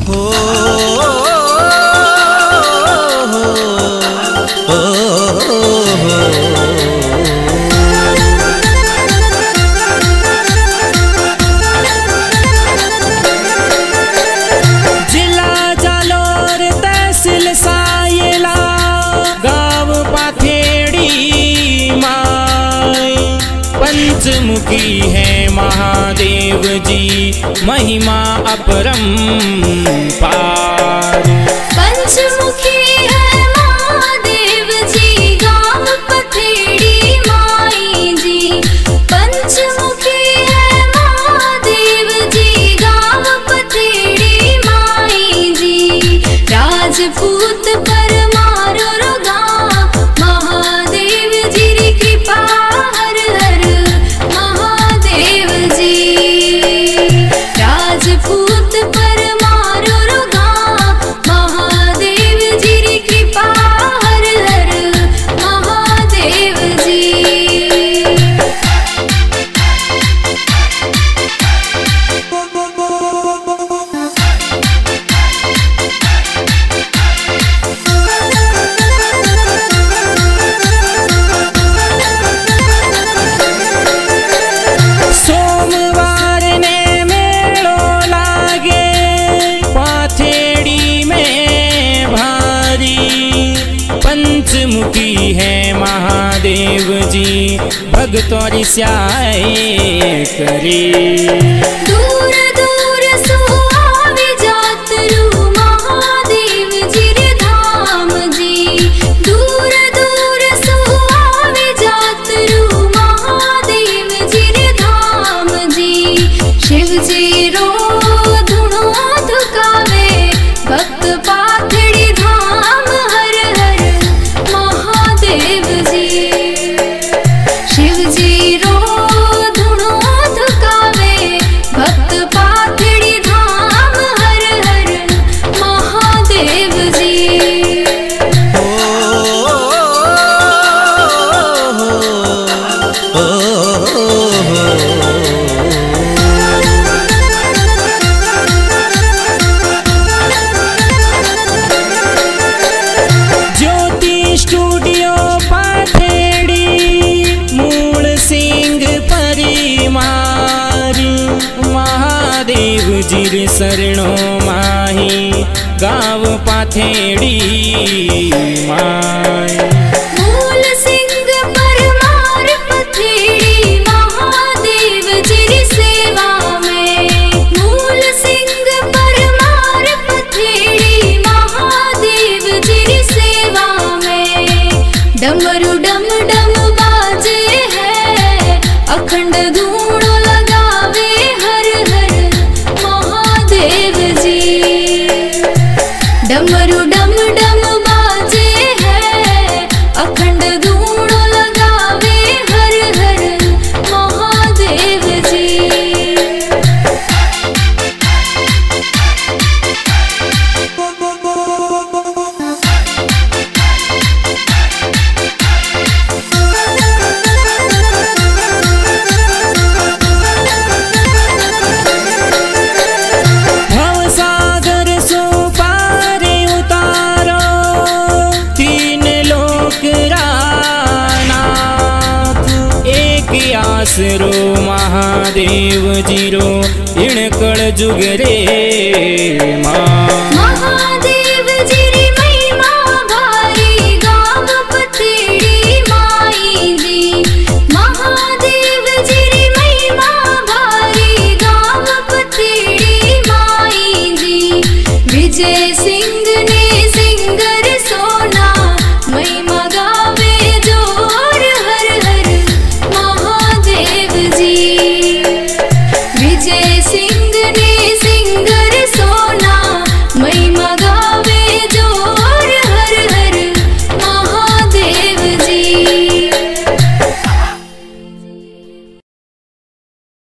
पंचमुखी है महादेव जी महिमा अपरंपार। पंचमुखी है महादेव जी गाँव पथेड़ी माई जी। पंचमुखी है महादेव जी गाँव पथेड़ी माई जी। राजपूत पर मारो रोगा महादेव जी री कृपा हर हर महादेव जी। राजपूत पर मारो रोगा महादेव जी री कृपा हर हर महादेव जी। सोमवार ने मेलो लागे पाथेड़ी में भारी। पंचमुखी है महादेव जी भगतों रिसाए करे। दूर दूर सो आवे जातरू महादेव जी रे धाम जी। दूर दूर सो आवे जातरू महादेव जी रे धाम जी। शिव जी रो धुनो धुकावे भक्त पाथड़ी धाम हर हर महादेव जी। शिव जी रो धुनो धुकावे भक्त पाथड़ी धाम हर हर महादेव जी। ज्योति स्टूडियो पाथेड़ी मूल सिंह परिमार। महादेव जी रे शरणों माही गाँव पाथेड़ी माय। मूल सिंह परमार पथेड़ी महादेव जी री सेवा में। मूल सिंह परमार पथेड़ी महादेव जी री सेवा में। डमरू डम डम बाजे है अखंड धूणो लगावे हर हर महादेव जी। डमरू डम डम बाजे है अखंड धूणो लगावे हर हर महादेव जी। भवसागर सो पारे उतारो तीन लोक रानाथ। एक आसरो महादेव जीरो इण कड़ जुग रे